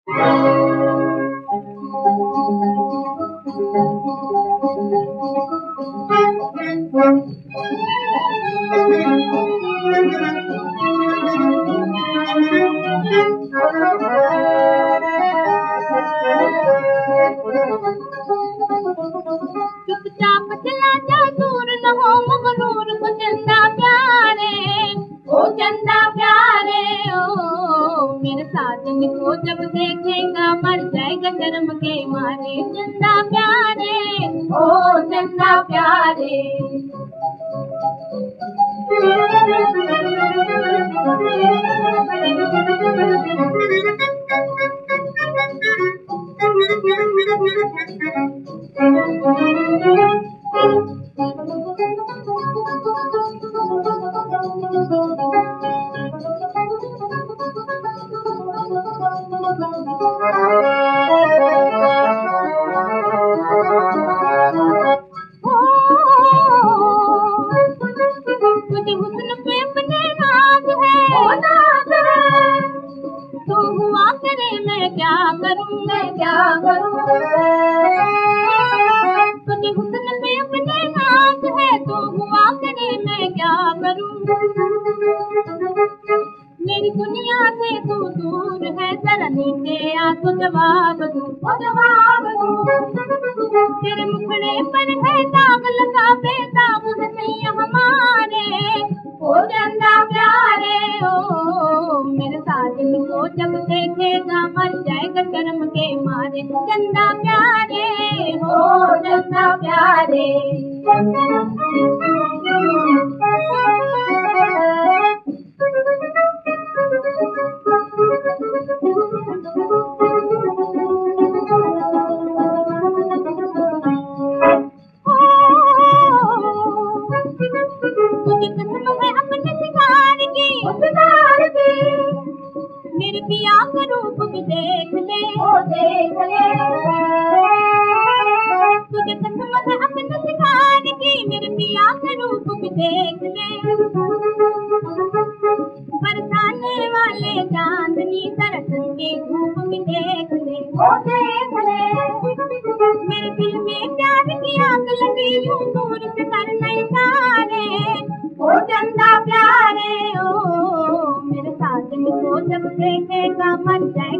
चुपचाप चला जा, दूर न हो मगरूर को चंदा प्यारे, ओ चंदा प्यारे। ओ मेरे साजन को जब देखेगा मर जाएगा शर्म के मारे, चंदा प्यारे, ओ चंदा प्यारे। तुझे हुस्न पे अपने नाज है, तो हुआ करे मैं क्या करूं, मैं क्या करूं। तुझे हुस्न पे अपने नाज है, तो हुआ करे मैं क्या करूं। मेरी दुनिया से तू दूर है, जरा नीचे आ तो जवाब दूं, जवाब दूं। तेरे मुखड़े पर है दाग लगा, बेदाग है सैया हमारे, ओ चंदा प्यारे। ओ मेरे साजन को जब देखेगा मर जाएगा शर्म के मारे, चंदा प्यारे, ओ चंदा प्यारे। तुझे कसम है अपने शिकार की, मेरे पिया का रूप भी देख ले, ओ देख ले। तुझे कसम है अपने शिकार की, मेरे पिया का रूप भी देख ले। बरसाने वाले चांदनी दरअसल की धूप भी देख ले, ओ देख ले। मेरे दिल में प्यार की आग लगी, यूं दूर से करना इशारे, ओ चंदा प्यारे। ओ मेरे साजन को जब देखेगा मर जाएगा